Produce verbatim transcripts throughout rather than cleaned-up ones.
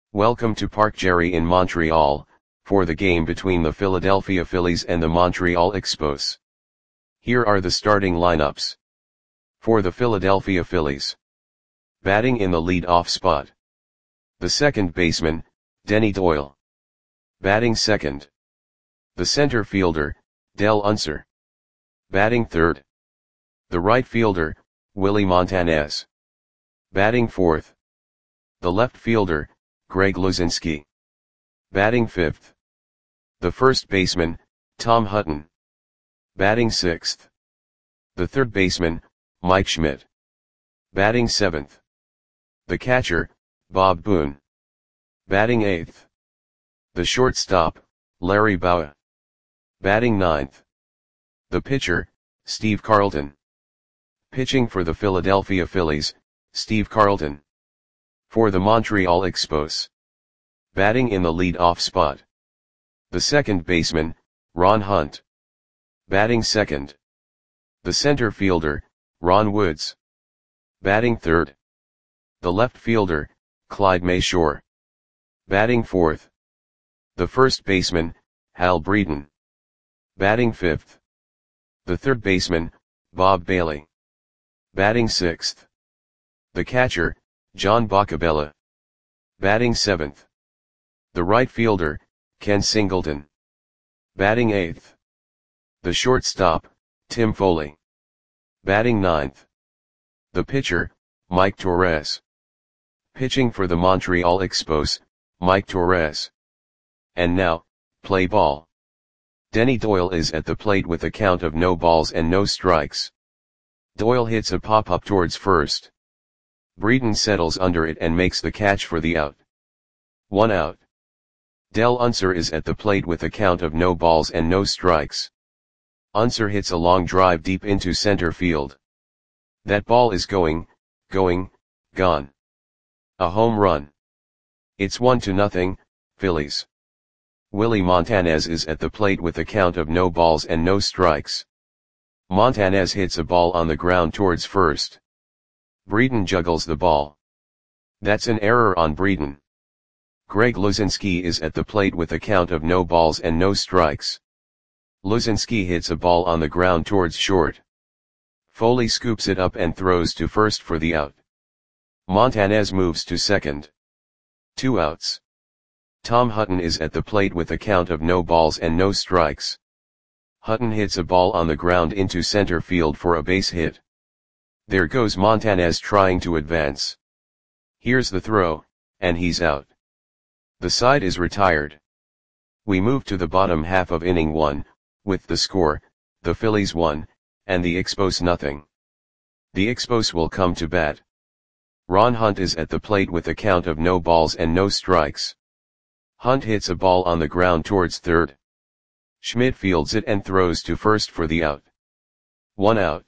Welcome to Parc Jerry in Montreal, for the game between the Philadelphia Phillies and the Montreal Expos. Here are the starting lineups. For the Philadelphia Phillies. Batting in the lead-off spot. The second baseman, Denny Doyle. Batting second. The center fielder, Del Unser. Batting third. The right fielder, Willie Montanez. Batting fourth. The left fielder, Greg Luzinski. Batting fifth. The first baseman, Tom Hutton. Batting sixth. The third baseman, Mike Schmidt. Batting seventh. The catcher, Bob Boone. Batting eighth. The shortstop, Larry Bowa. Batting ninth. The pitcher, Steve Carlton. Pitching for the Philadelphia Phillies, Steve Carlton. For the Montreal Expos. Batting in the lead-off spot. The second baseman, Ron Hunt. Batting second. The center fielder, Ron Woods. Batting third. The left fielder, Clyde Mayshore. Batting fourth. The first baseman, Hal Breeden. Batting fifth. The third baseman, Bob Bailey. Batting sixth. The catcher, John Boccabella. Batting seventh. The right fielder, Ken Singleton. Batting eighth. The shortstop, Tim Foley. Batting ninth. The pitcher, Mike Torres. Pitching for the Montreal Expos, Mike Torres. And now, play ball. Denny Doyle is at the plate with a count of no balls and no strikes. Doyle hits a pop-up towards first. Breeden settles under it and makes the catch for the out. One out. Del Unser is at the plate with a count of no balls and no strikes. Unser hits a long drive deep into center field. That ball is going, going, gone. A home run. It's one to nothing, Phillies. Willie Montanez is at the plate with a count of no balls and no strikes. Montanez hits a ball on the ground towards first. Breeden juggles the ball. That's an error on Breeden. Greg Luzinski is at the plate with a count of no balls and no strikes. Luzinski hits a ball on the ground towards short. Foley scoops it up and throws to first for the out. Montanez moves to second. Two outs. Tom Hutton is at the plate with a count of no balls and no strikes. Hutton hits a ball on the ground into center field for a base hit. There goes Montanez trying to advance. Here's the throw, and he's out. The side is retired. We move to the bottom half of inning one, with the score, the Phillies one, and the Expos nothing. The Expos will come to bat. Ron Hunt is at the plate with a count of no balls and no strikes. Hunt hits a ball on the ground towards third. Schmidt fields it and throws to first for the out. One out.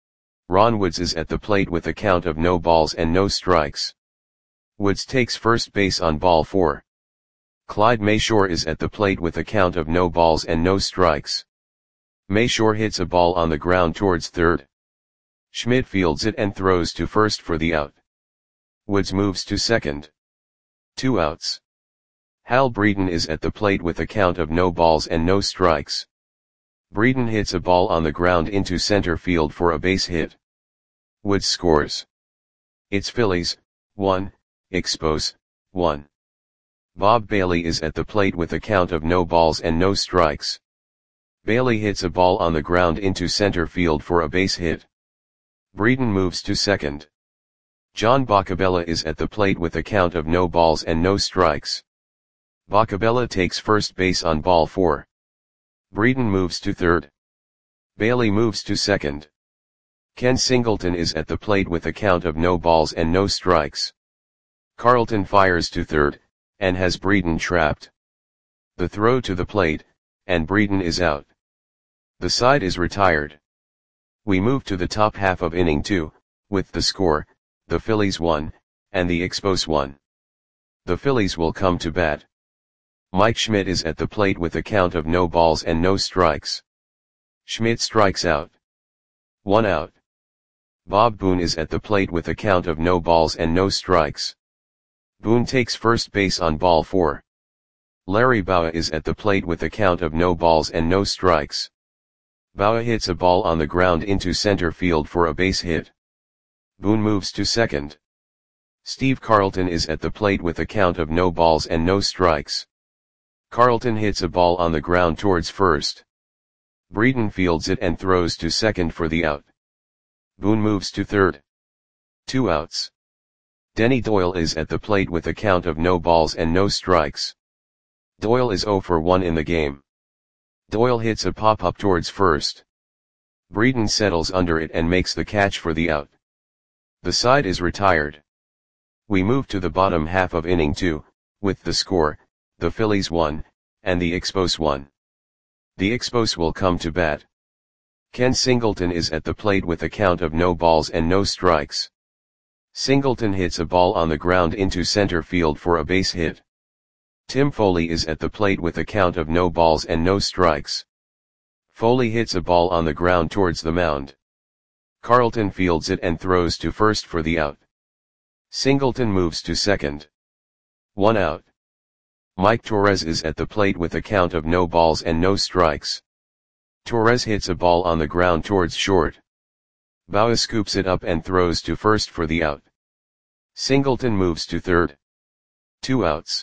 Ron Woods is at the plate with a count of no balls and no strikes. Woods takes first base on ball four. Clyde Mayshore is at the plate with a count of no balls and no strikes. Mayshore hits a ball on the ground towards third. Schmidt fields it and throws to first for the out. Woods moves to second. Two outs. Hal Breeden is at the plate with a count of no balls and no strikes. Breeden hits a ball on the ground into center field for a base hit. Woods scores. It's Phillies, one, Expos, one. Bob Bailey is at the plate with a count of no balls and no strikes. Bailey hits a ball on the ground into center field for a base hit. Breeden moves to second. John Boccabella is at the plate with a count of no balls and no strikes. Boccabella takes first base on ball four. Breeden moves to third. Bailey moves to second. Ken Singleton is at the plate with a count of no balls and no strikes. Carlton fires to third, and has Breeden trapped. The throw to the plate, and Breeden is out. The side is retired. We move to the top half of inning two, with the score, the Phillies one, and the Expos one. The Phillies will come to bat. Mike Schmidt is at the plate with a count of no balls and no strikes. Schmidt strikes out. One out. Bob Boone is at the plate with a count of no balls and no strikes. Boone takes first base on ball four. Larry Bowa is at the plate with a count of no balls and no strikes. Bowa hits a ball on the ground into center field for a base hit. Boone moves to second. Steve Carlton is at the plate with a count of no balls and no strikes. Carlton hits a ball on the ground towards first. Breeden fields it and throws to second for the out. Boone moves to third. Two outs. Denny Doyle is at the plate with a count of no balls and no strikes. Doyle is oh for one in the game. Doyle hits a pop-up towards first. Breeden settles under it and makes the catch for the out. The side is retired. We move to the bottom half of inning two, with the score, the Phillies one, and the Expos one. The Expos will come to bat. Ken Singleton is at the plate with a count of no balls and no strikes. Singleton hits a ball on the ground into center field for a base hit. Tim Foley is at the plate with a count of no balls and no strikes. Foley hits a ball on the ground towards the mound. Carlton fields it and throws to first for the out. Singleton moves to second. One out. Mike Torres is at the plate with a count of no balls and no strikes. Torres hits a ball on the ground towards short. Bowa scoops it up and throws to first for the out. Singleton moves to third. Two outs.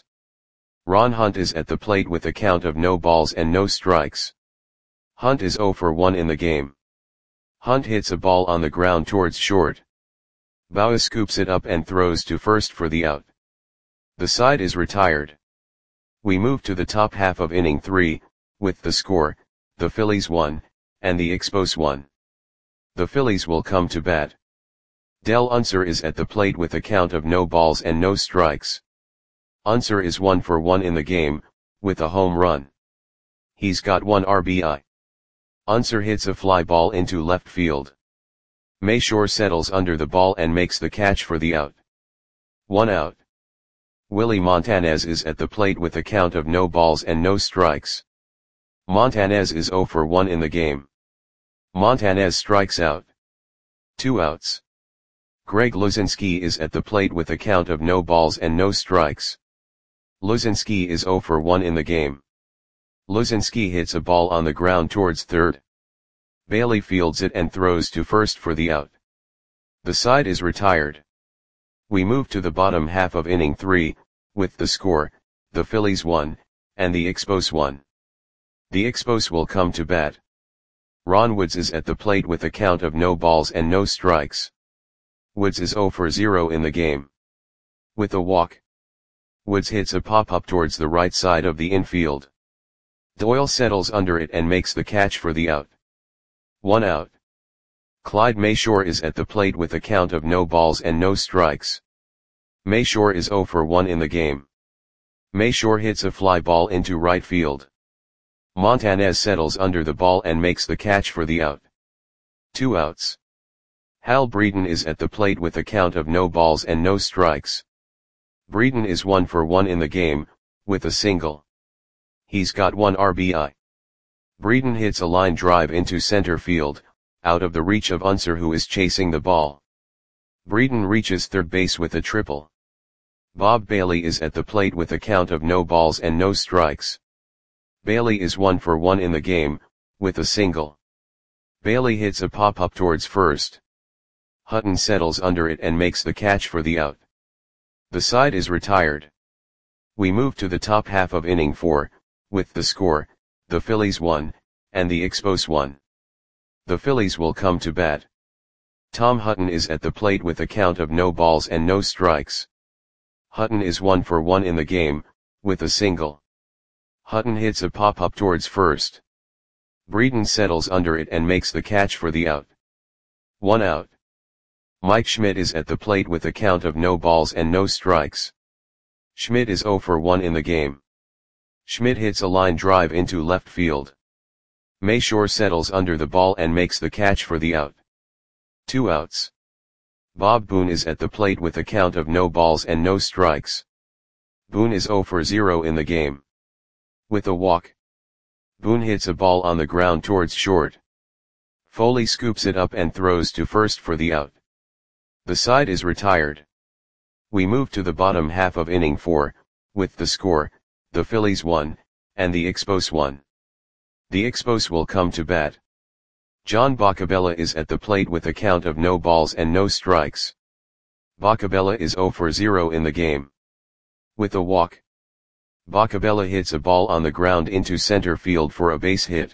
Ron Hunt is at the plate with a count of no balls and no strikes. Hunt is oh for one in the game. Hunt hits a ball on the ground towards short. Bowa scoops it up and throws to first for the out. The side is retired. We move to the top half of inning three, with the score, the Phillies one, and the Expos one. The Phillies will come to bat. Del Unser is at the plate with a count of no balls and no strikes. Unser is one for one in the game, with a home run. He's got one R B I. Unser hits a fly ball into left field. Mayshore settles under the ball and makes the catch for the out. One out. Willie Montanez is at the plate with a count of no balls and no strikes. Montanez is oh for one in the game. Montanez strikes out. Two outs. Greg Luzinski is at the plate with a count of no balls and no strikes. Luzinski is oh for one in the game. Luzinski hits a ball on the ground towards third. Bailey fields it and throws to first for the out. The side is retired. We move to the bottom half of inning three, with the score, the Phillies one, and the Expos one. The Expos will come to bat. Ron Woods is at the plate with a count of no balls and no strikes. Woods is oh for zero in the game. With a walk. Woods hits a pop-up towards the right side of the infield. Doyle settles under it and makes the catch for the out. One out. Clyde Mayshore is at the plate with a count of no balls and no strikes. Mayshore is oh for one in the game. Mayshore hits a fly ball into right field. Montanez settles under the ball and makes the catch for the out. Two outs. Hal Breeden is at the plate with a count of no balls and no strikes. Breeden is one for one in the game, with a single. He's got one R B I. Breeden hits a line drive into center field, out of the reach of Unser who is chasing the ball. Breeden reaches third base with a triple. Bob Bailey is at the plate with a count of no balls and no strikes. Bailey is one for one in the game, with a single. Bailey hits a pop-up towards first. Hutton settles under it and makes the catch for the out. The side is retired. We move to the top half of inning four, with the score, the Phillies one, and the Expos one. The Phillies will come to bat. Tom Hutton is at the plate with a count of no balls and no strikes. Hutton is one for one in the game, with a single. Hutton hits a pop-up towards first. Breeden settles under it and makes the catch for the out. One out. Mike Schmidt is at the plate with a count of no balls and no strikes. Schmidt is oh for one in the game. Schmidt hits a line drive into left field. Mayshore settles under the ball and makes the catch for the out. Two outs. Bob Boone is at the plate with a count of no balls and no strikes. Boone is oh for zero in the game. With a walk. Boone hits a ball on the ground towards short. Foley scoops it up and throws to first for the out. The side is retired. We move to the bottom half of inning four, with the score, the Phillies one, and the Expos one. The Expos will come to bat. John Boccabella is at the plate with a count of no balls and no strikes. Boccabella is zero for zero in the game. With a walk, Boccabella hits a ball on the ground into center field for a base hit.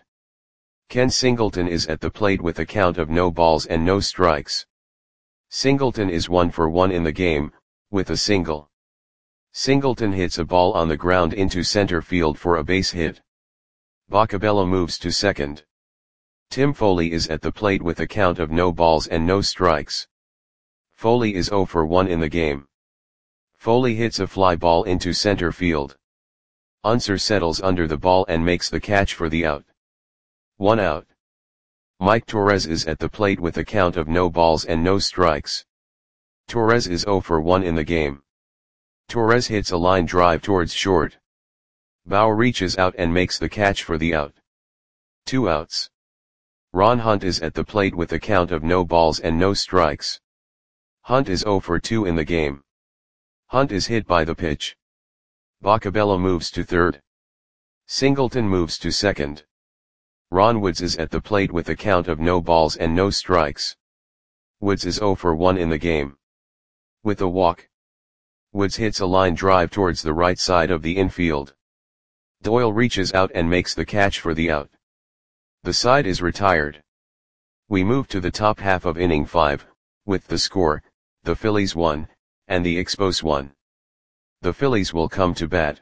Ken Singleton is at the plate with a count of no balls and no strikes. Singleton is one for one in the game, with a single. Singleton hits a ball on the ground into center field for a base hit. Boccabella moves to second. Tim Foley is at the plate with a count of no balls and no strikes. Foley is zero for one in the game. Foley hits a fly ball into center field. Unser settles under the ball and makes the catch for the out. One out. Mike Torres is at the plate with a count of no balls and no strikes. Torres is zero for one in the game. Torres hits a line drive towards short. Bauer reaches out and makes the catch for the out. Two outs. Ron Hunt is at the plate with a count of no balls and no strikes. Hunt is zero for two in the game. Hunt is hit by the pitch. Boccabella moves to third. Singleton moves to second. Ron Woods is at the plate with a count of no balls and no strikes. Woods is zero for one in the game. With a walk, Woods hits a line drive towards the right side of the infield. Doyle reaches out and makes the catch for the out. The side is retired. We move to the top half of inning five, with the score, the Phillies one, and the Expos one. The Phillies will come to bat.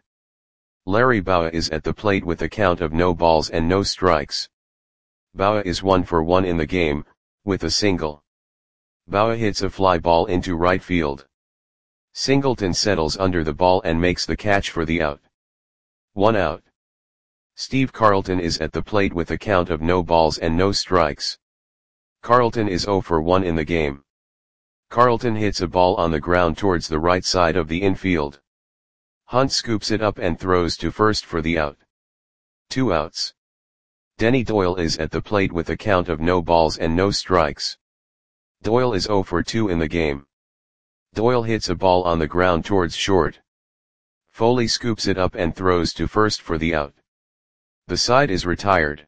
Larry Bowa is at the plate with a count of no balls and no strikes. Bowa is one for one in the game, with a single. Bowa hits a fly ball into right field. Singleton settles under the ball and makes the catch for the out. One out. Steve Carlton is at the plate with a count of no balls and no strikes. Carlton is zero for one in the game. Carlton hits a ball on the ground towards the right side of the infield. Hunt scoops it up and throws to first for the out. Two outs. Denny Doyle is at the plate with a count of no balls and no strikes. Doyle is zero for two in the game. Doyle hits a ball on the ground towards short. Foley scoops it up and throws to first for the out. The side is retired.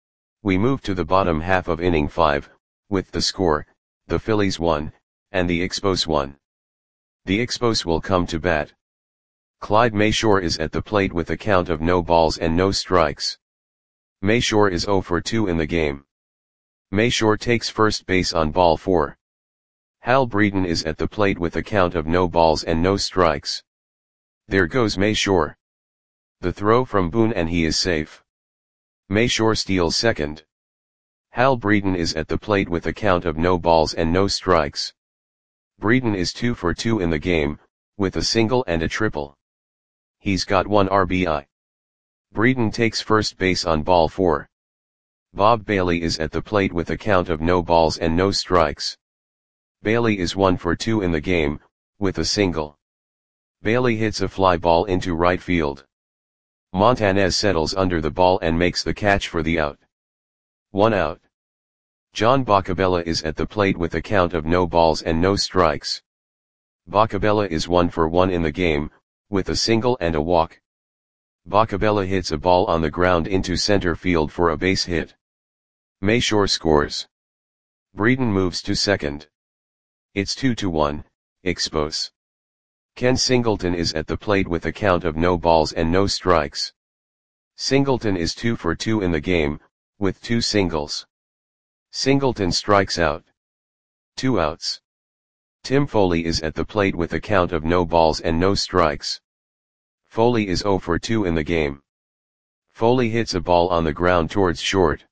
We move to the bottom half of inning five, with the score, the Phillies one, and the Expos one. The Expos will come to bat. Clyde Mayshore is at the plate with a count of no balls and no strikes. Mayshore is zero for two in the game. Mayshore takes first base on ball four. Hal Breeden is at the plate with a count of no balls and no strikes. There goes Mayshore. The throw from Boone and he is safe. Mayshore steals second. Hal Breeden is at the plate with a count of no balls and no strikes. Breeden is two for two in the game, with a single and a triple. He's got one R B I. Breeden takes first base on ball four. Bob Bailey is at the plate with a count of no balls and no strikes. Bailey is one for two in the game, with a single. Bailey hits a fly ball into right field. Montanez settles under the ball and makes the catch for the out. One out. John Boccabella is at the plate with a count of no balls and no strikes. Boccabella is one for one in the game, with a single and a walk. Boccabella hits a ball on the ground into center field for a base hit. Mayshore scores. Breeden moves to second. It's two to one, Expos. Ken Singleton is at the plate with a count of no balls and no strikes. Singleton is two for two in the game, with two singles. Singleton strikes out. Two outs. Tim Foley is at the plate with a count of no balls and no strikes. Foley is zero for two in the game. Foley hits a ball on the ground towards short.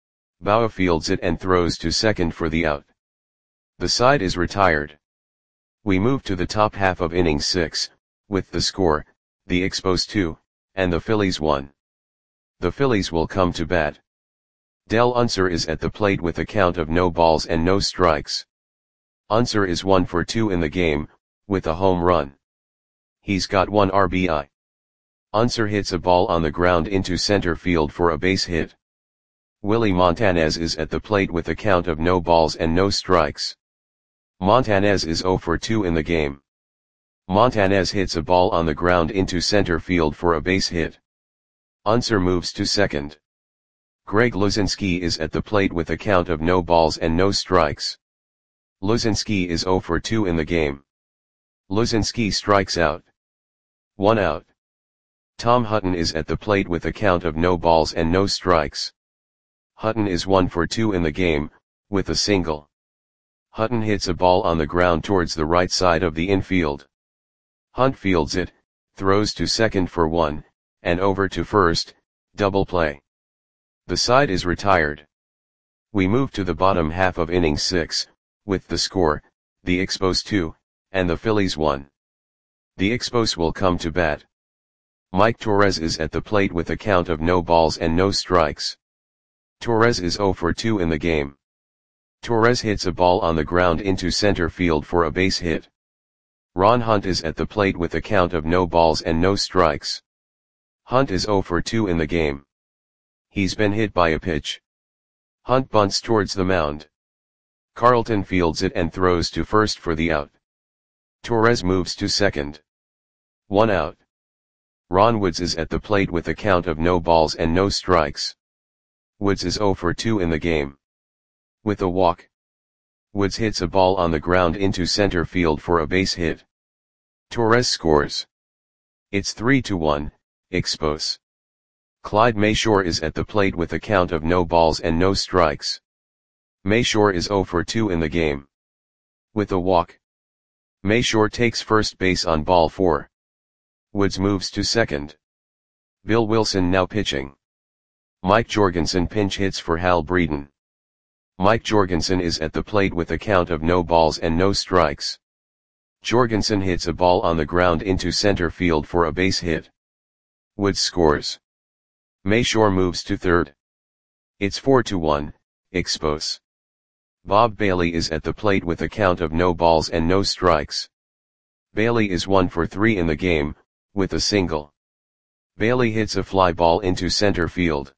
Bowa fields it and throws to second for the out. The side is retired. We move to the top half of inning six, with the score, the Expos two, and the Phillies one. The Phillies will come to bat. Del Unser is at the plate with a count of no balls and no strikes. Unser is one for two in the game, with a home run. He's got one R B I. Unser hits a ball on the ground into center field for a base hit. Willie Montanez is at the plate with a count of no balls and no strikes. Montanez is zero for two in the game. Montanez hits a ball on the ground into center field for a base hit. Unser moves to second. Greg Luzinski is at the plate with a count of no balls and no strikes. Luzinski is zero for two in the game. Luzinski strikes out. One out. Tom Hutton is at the plate with a count of no balls and no strikes. Hutton is one for two in the game, with a single. Hutton hits a ball on the ground towards the right side of the infield. Hunt fields it, throws to second for one, and over to first, double play. The side is retired. We move to the bottom half of inning six, with the score, the Expos two, and the Phillies one. The Expos will come to bat. Mike Torres is at the plate with a count of no balls and no strikes. Torres is zero for two in the game. Torres hits a ball on the ground into center field for a base hit. Ron Hunt is at the plate with a count of no balls and no strikes. Hunt is zero for two in the game. He's been hit by a pitch. Hunt bunts towards the mound. Carlton fields it and throws to first for the out. Torres moves to second. One out. Ron Woods is at the plate with a count of no balls and no strikes. Woods is zero for two in the game. With a walk. Woods hits a ball on the ground into center field for a base hit. Torres scores. It's three to one, Expos. Clyde Mayshore is at the plate with a count of no balls and no strikes. Mayshore is zero for two in the game. With a walk. Mayshore takes first base on ball four. Woods moves to second. Bill Wilson now pitching. Mike Jorgensen pinch hits for Hal Breeden. Mike Jorgensen is at the plate with a count of no balls and no strikes. Jorgensen hits a ball on the ground into center field for a base hit. Woods scores. Mayshore moves to third. It's four to one, Expos. Bob Bailey is at the plate with a count of no balls and no strikes. Bailey is one for three in the game, with a single. Bailey hits a fly ball into center field.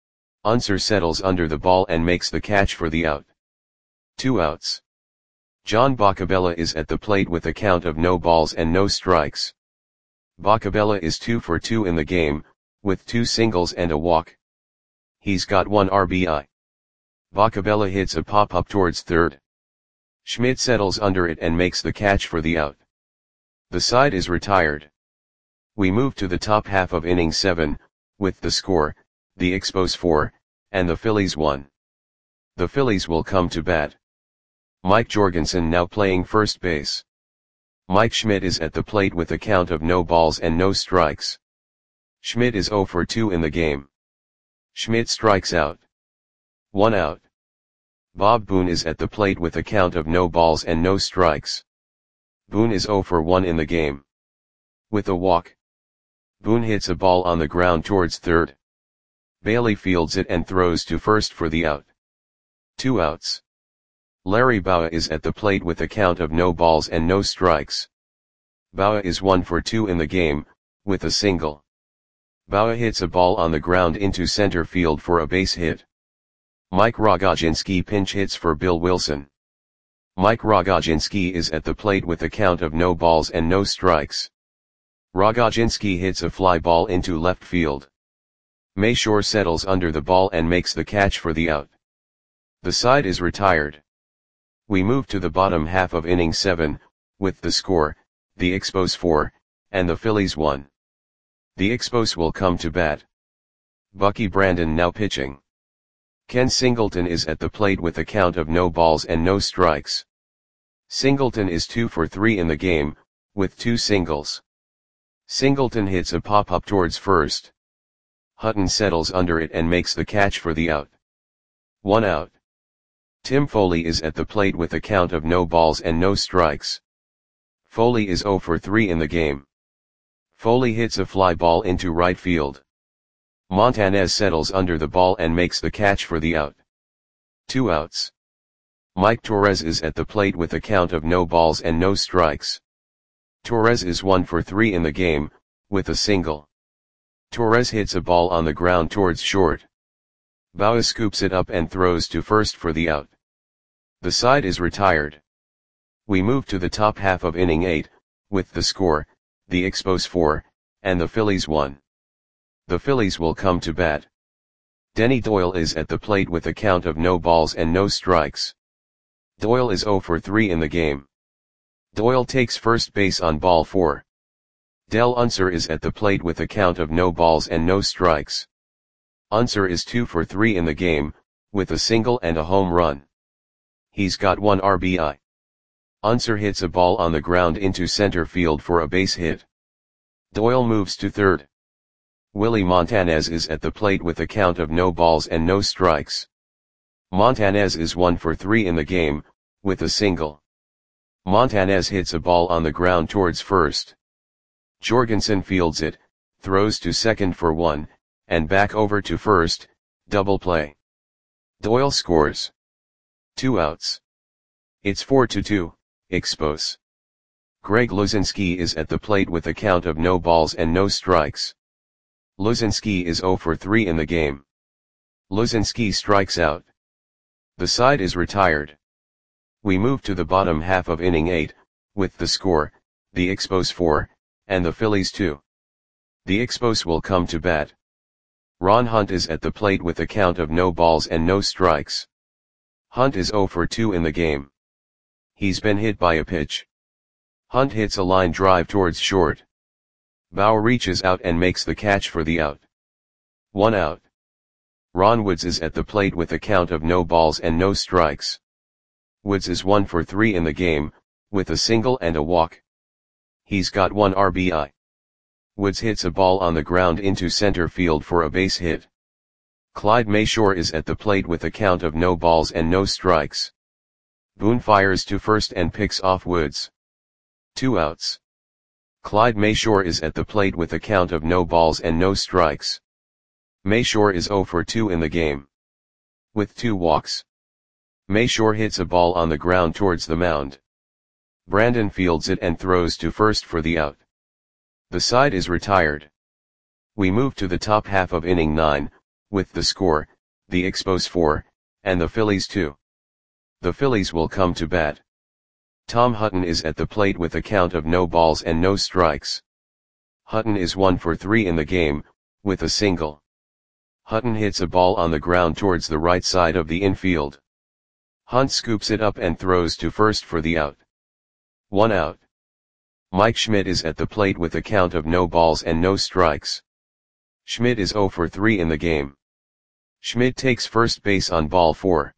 Unser settles under the ball and makes the catch for the out. Two outs. John Boccabella is at the plate with a count of no balls and no strikes. Boccabella is two for two in the game, with two singles and a walk. He's got one R B I. Boccabella hits a pop-up towards third. Schmidt settles under it and makes the catch for the out. The side is retired. We move to the top half of inning seven, with the score, the Expos four, and the Phillies one. The Phillies will come to bat. Mike Jorgensen now playing first base. Mike Schmidt is at the plate with a count of no balls and no strikes. Schmidt is zero for two in the game. Schmidt strikes out. One out. Bob Boone is at the plate with a count of no balls and no strikes. Boone is zero for one in the game. With a walk. Boone hits a ball on the ground towards third. Bailey fields it and throws to first for the out. Two outs. Larry Bowa is at the plate with a count of no balls and no strikes. Bowa is one for two in the game, with a single. Bowa hits a ball on the ground into center field for a base hit. Mike Rogozinski pinch hits for Bill Wilson. Mike Rogozinski is at the plate with a count of no balls and no strikes. Rogozinski hits a fly ball into left field. Mayshore settles under the ball and makes the catch for the out. The side is retired. We move to the bottom half of inning seven, with the score, the Expos four, and the Phillies one. The Expos will come to bat. Bucky Brandon now pitching. Ken Singleton is at the plate with a count of no balls and no strikes. Singleton is two for three in the game, with two singles. Singleton hits a pop-up towards first. Hutton settles under it and makes the catch for the out. One out. Tim Foley is at the plate with a count of no balls and no strikes. Foley is zero for three in the game. Foley hits a fly ball into right field. Montanez settles under the ball and makes the catch for the out. Two outs. Mike Torres is at the plate with a count of no balls and no strikes. Torres is one for three in the game, with a single. Torres hits a ball on the ground towards short. Bowa scoops it up and throws to first for the out. The side is retired. We move to the top half of inning eight, with the score, the Expos four, and the Phillies one. The Phillies will come to bat. Denny Doyle is at the plate with a count of no balls and no strikes. Doyle is zero for three in the game. Doyle takes first base on ball four. Del Unser is at the plate with a count of no balls and no strikes. Unser is two for three in the game, with a single and a home run. He's got one R B I. Unser hits a ball on the ground into center field for a base hit. Doyle moves to third. Willie Montanez is at the plate with a count of no balls and no strikes. Montanez is one for three in the game, with a single. Montanez hits a ball on the ground towards first. Jorgensen fields it, throws to second for one, and back over to first, double play. Doyle scores. Two outs. It's four to two, Expos. Greg Luzinski is at the plate with a count of no balls and no strikes. Luzinski is zero for three in the game. Luzinski strikes out. The side is retired. We move to the bottom half of inning eight, with the score, the Expos four, and the Phillies two. The Expos will come to bat. Ron Hunt is at the plate with a count of no balls and no strikes. Hunt is zero for two in the game. He's been hit by a pitch. Hunt hits a line drive towards short. Bauer reaches out and makes the catch for the out. One out. Ron Woods is at the plate with a count of no balls and no strikes. Woods is one for three in the game, with a single and a walk. He's got one R B I. Woods hits a ball on the ground into center field for a base hit. Clyde Mayshore is at the plate with a count of no balls and no strikes. Boone fires to first and picks off Woods. Two outs. Clyde Mayshore is at the plate with a count of no balls and no strikes. Mayshore is zero for two in the game. With two walks. Mayshore hits a ball on the ground towards the mound. Brandon fields it and throws to first for the out. The side is retired. We move to the top half of inning nine, with the score, the Expos four, and the Phillies two. The Phillies will come to bat. Tom Hutton is at the plate with a count of no balls and no strikes. Hutton is one for three in the game, with a single. Hutton hits a ball on the ground towards the right side of the infield. Hunt scoops it up and throws to first for the out. One out. Mike Schmidt is at the plate with a count of no balls and no strikes. Schmidt is zero for three in the game. Schmidt takes first base on ball four.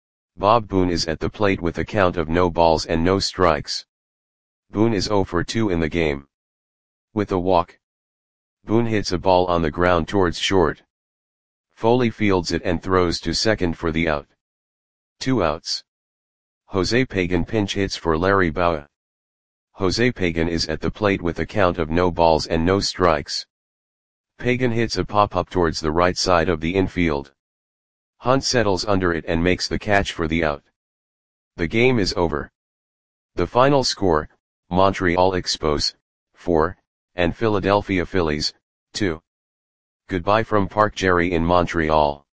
Bob Boone is at the plate with a count of no balls and no strikes. Boone is zero for two in the game. With a walk. Boone hits a ball on the ground towards short. Foley fields it and throws to second for the out. Two outs. Jose Pagan pinch hits for Larry Bowa. Jose Pagan is at the plate with a count of no balls and no strikes. Pagan hits a pop-up towards the right side of the infield. Hunt settles under it and makes the catch for the out. The game is over. The final score, Montreal Expos, four, and Philadelphia Phillies, two. Goodbye from Park Jerry in Montreal.